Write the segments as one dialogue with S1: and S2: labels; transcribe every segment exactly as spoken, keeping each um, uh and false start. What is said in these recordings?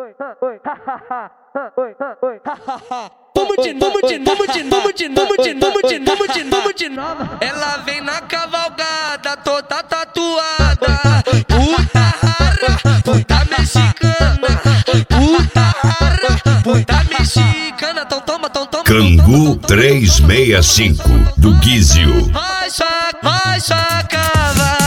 S1: Vamos de, vamos de, vamos de, vamos de, vamos de, vamos de, vamos de, vamos de nova. Ela vem na cavalgada, toda tatuada. Puta rara, puta mexicana. Puta rara, puta mexicana. Então toma, então toma.
S2: Cangu trezentos e sessenta e cinco do Guizio.
S1: Vai só, vai só cavalona.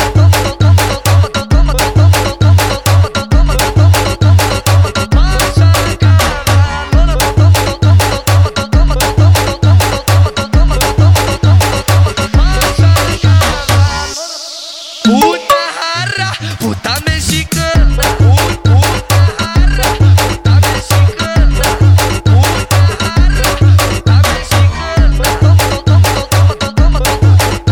S1: Puta rara, puta mexicana. Puta rara, puta mexicana. Puta rara, puta mexicana. Puta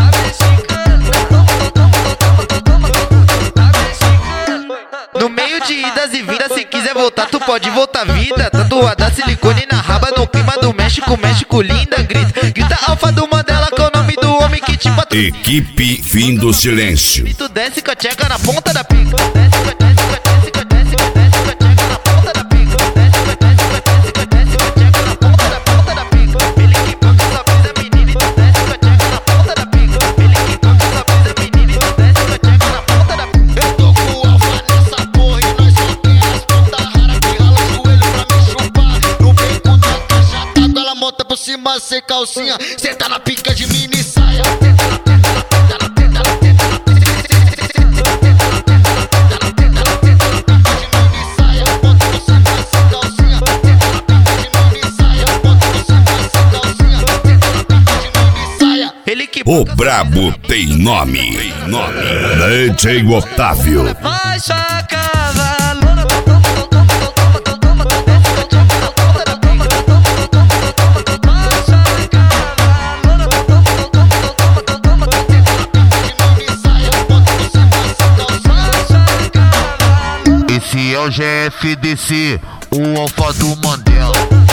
S1: mexicana. No meio de idas e vindas, se quiser voltar, tu pode voltar vida. Tatuada silicone na raba, no clima do México, México linda. Grita, grita alfa do Mandela, que é o nome do homem que te patrocina.
S2: Equipe Fim do Silêncio.
S1: E tu desce com a tcheca na ponta da pica. Desce com a desce com a desce com a desce com a desce com a tcheca na ponta da pica. Desce com a desce com a desce com a desce com a tcheca na ponta da ponta da pica. Ele que banca essa brisa, menina, e tu desce com a tcheca na ponta da pica. Ele que banca essa brisa, menina, e tu desce com a tcheca na ponta da pica.
S3: Eu tô com o alfa nessa porra e nós só tem as puta rara que rala o joelho pra me chupar. No beco da caixa tata, ela monta por cima sem calcinha. Senta na pica de mini saia.
S2: O brabo tem nome. Tem nome. D J Otávio.
S1: Vai só cavalona.
S3: Esse é o G F D C, o alfa do Mandela.